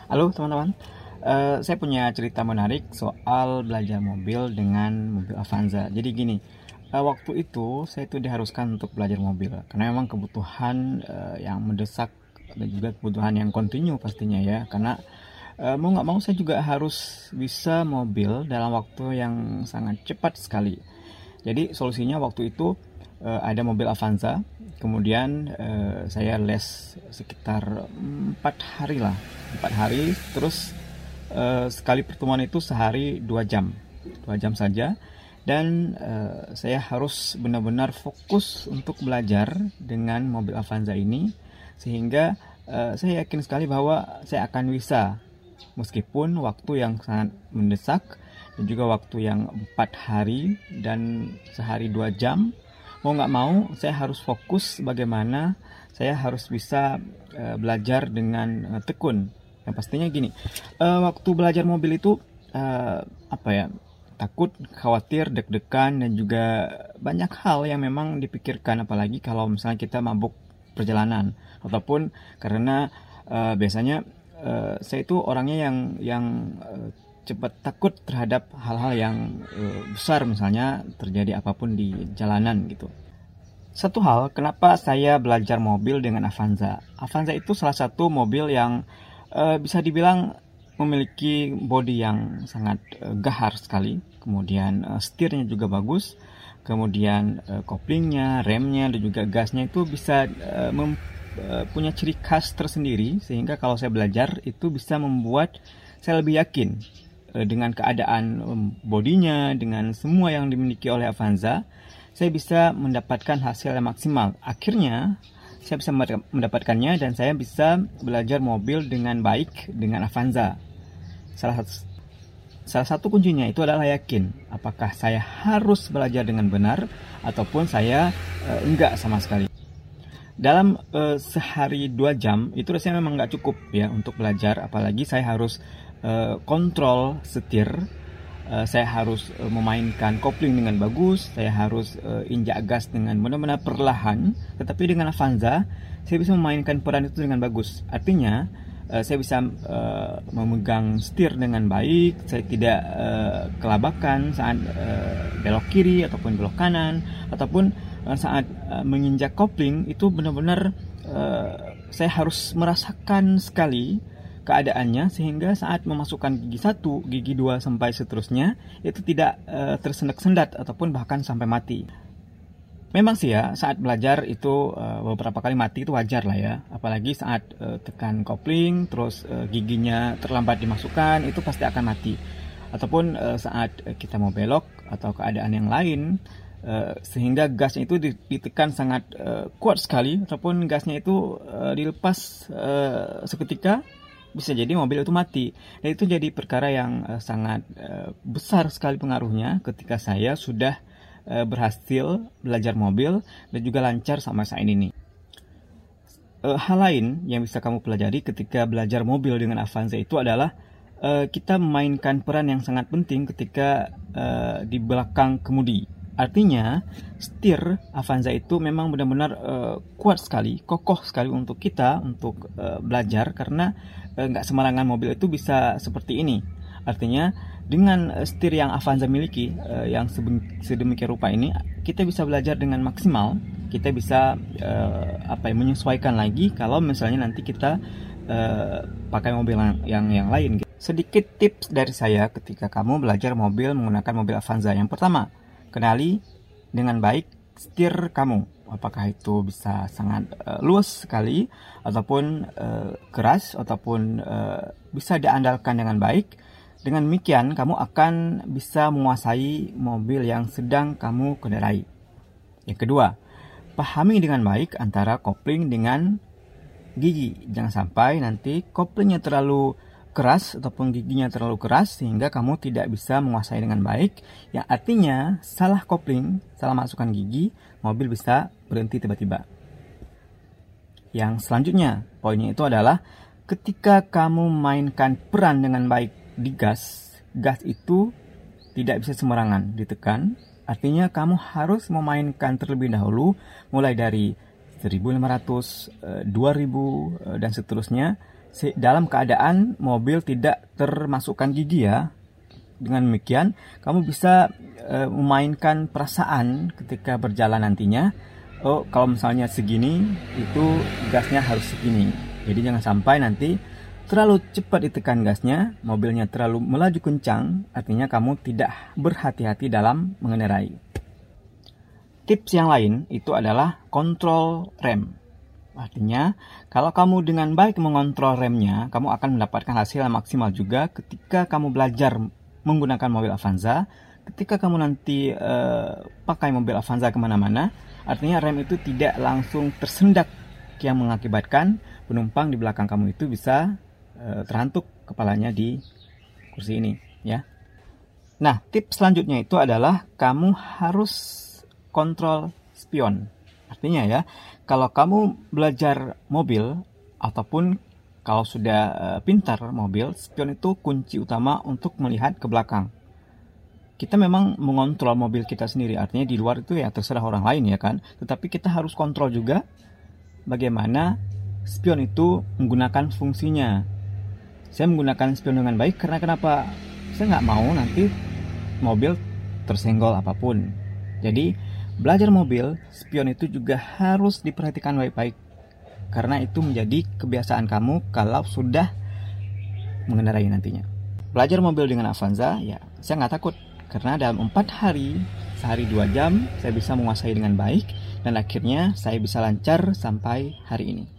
Halo teman-teman. Saya punya cerita menarik soal belajar mobil dengan mobil Avanza. Jadi gini, waktu itu saya itu diharuskan untuk belajar mobil karena memang kebutuhan yang mendesak dan juga kebutuhan yang kontinu pastinya ya. Karena mau nggak mau saya juga harus bisa mobil dalam waktu yang sangat cepat sekali. Jadi solusinya waktu itu ada mobil Avanza, kemudian saya les sekitar 4 hari lah, 4 hari, terus sekali pertemuan itu sehari 2 jam, 2 jam saja, dan saya harus benar-benar fokus untuk belajar dengan mobil Avanza ini, sehingga saya yakin sekali bahwa saya akan bisa meskipun waktu yang sangat mendesak dan juga waktu yang 4 hari dan sehari 2 jam. Mau nggak mau saya harus fokus bagaimana saya harus bisa belajar dengan tekun. Yang pastinya gini, waktu belajar mobil itu apa ya, takut, khawatir, deg-degan, dan juga banyak hal yang memang dipikirkan, apalagi kalau misalnya kita mabuk perjalanan ataupun karena biasanya saya itu orangnya yang cepat takut terhadap hal-hal yang besar, misalnya terjadi apapun di jalanan gitu. Satu hal kenapa saya belajar mobil dengan Avanza. Avanza itu salah satu mobil yang bisa dibilang memiliki bodi yang sangat gahar sekali. Kemudian setirnya juga bagus. Kemudian koplingnya, remnya, dan juga gasnya itu bisa punya ciri khas tersendiri, sehingga kalau saya belajar itu bisa membuat saya lebih yakin dengan keadaan bodinya, dengan semua yang dimiliki oleh Avanza, saya bisa mendapatkan hasil yang maksimal. Akhirnya saya bisa mendapatkannya dan saya bisa belajar mobil dengan baik dengan Avanza. Salah satu kuncinya itu adalah yakin apakah saya harus belajar dengan benar ataupun saya enggak sama sekali. Dalam sehari 2 jam itu rasanya memang nggak cukup ya untuk belajar, apalagi saya harus kontrol setir, saya harus memainkan kopling dengan bagus, saya harus injak gas dengan benar-benar perlahan. Tetapi dengan Avanza saya bisa memainkan peran itu dengan bagus. Artinya saya bisa memegang setir dengan baik, saya tidak kelabakan saat belok kiri ataupun belok kanan, ataupun saat menginjak kopling itu benar-benar saya harus merasakan sekali keadaannya, sehingga saat memasukkan gigi 1, gigi 2 sampai seterusnya itu tidak tersendat-sendat ataupun bahkan sampai mati. Memang sih ya, saat belajar itu beberapa kali mati itu wajar lah ya, apalagi saat tekan kopling terus giginya terlambat dimasukkan, itu pasti akan mati. Ataupun saat kita mau belok atau keadaan yang lain, sehingga gasnya itu ditekan sangat kuat sekali, ataupun gasnya itu dilepas seketika, bisa jadi mobil itu mati. Dan itu jadi perkara yang sangat besar sekali pengaruhnya ketika saya sudah berhasil belajar mobil dan juga lancar sama saat ini. Hal lain yang bisa kamu pelajari ketika belajar mobil dengan Avanza itu adalah kita memainkan peran yang sangat penting ketika di belakang kemudi. Artinya setir Avanza itu memang benar-benar kuat sekali, kokoh sekali untuk kita untuk belajar, karena nggak sembarangan mobil itu bisa seperti ini. Artinya dengan setir yang Avanza miliki yang sedemikian rupa ini, kita bisa belajar dengan maksimal. Kita bisa menyesuaikan lagi kalau misalnya nanti kita pakai mobil yang lain. Sedikit tips dari saya ketika kamu belajar mobil menggunakan mobil Avanza. Yang pertama, kenali dengan baik setir kamu. Apakah itu bisa sangat luas sekali, ataupun keras, ataupun bisa diandalkan dengan baik. Dengan demikian, kamu akan bisa menguasai mobil yang sedang kamu kendarai. Yang kedua, pahami dengan baik antara kopling dengan gigi. Jangan sampai nanti koplingnya terlalu keras ataupun giginya terlalu keras sehingga kamu tidak bisa menguasai dengan baik. Yang artinya salah kopling, salah masukkan gigi, mobil bisa berhenti tiba-tiba. Yang selanjutnya, poinnya itu adalah ketika kamu mainkan peran dengan baik di gas itu tidak bisa sembarangan ditekan. Artinya kamu harus memainkan terlebih dahulu mulai dari 1500, 2000 dan seterusnya, dalam keadaan mobil tidak termasukkan gigi ya. Dengan demikian, kamu bisa memainkan perasaan ketika berjalan nantinya. Oh, kalau misalnya segini, itu gasnya harus segini. Jadi jangan sampai nanti terlalu cepat ditekan gasnya, mobilnya terlalu melaju kencang, artinya kamu tidak berhati-hati dalam mengendarai. Tips yang lain itu adalah kontrol rem. Artinya, kalau kamu dengan baik mengontrol remnya, kamu akan mendapatkan hasil yang maksimal juga ketika kamu belajar menggunakan mobil Avanza. Ketika kamu nanti pakai mobil Avanza kemana-mana, artinya rem itu tidak langsung tersendak yang mengakibatkan penumpang di belakang kamu itu bisa terhantuk kepalanya di kursi ini, ya. Nah, tips selanjutnya itu adalah kamu harus kontrol spion. Artinya ya, kalau kamu belajar mobil ataupun kalau sudah pintar mobil, spion itu kunci utama untuk melihat ke belakang. Kita memang mengontrol mobil kita sendiri, artinya di luar itu ya terserah orang lain ya kan. Tetapi kita harus kontrol juga bagaimana spion itu menggunakan fungsinya. Saya menggunakan spion dengan baik karena kenapa? Saya nggak mau nanti mobil tersenggol apapun. Jadi belajar mobil, spion itu juga harus diperhatikan baik-baik. Karena itu menjadi kebiasaan kamu kalau sudah mengendarai nantinya. Belajar mobil dengan Avanza, ya saya nggak takut. Karena dalam 4 hari, sehari 2 jam, saya bisa menguasai dengan baik. Dan akhirnya saya bisa lancar sampai hari ini.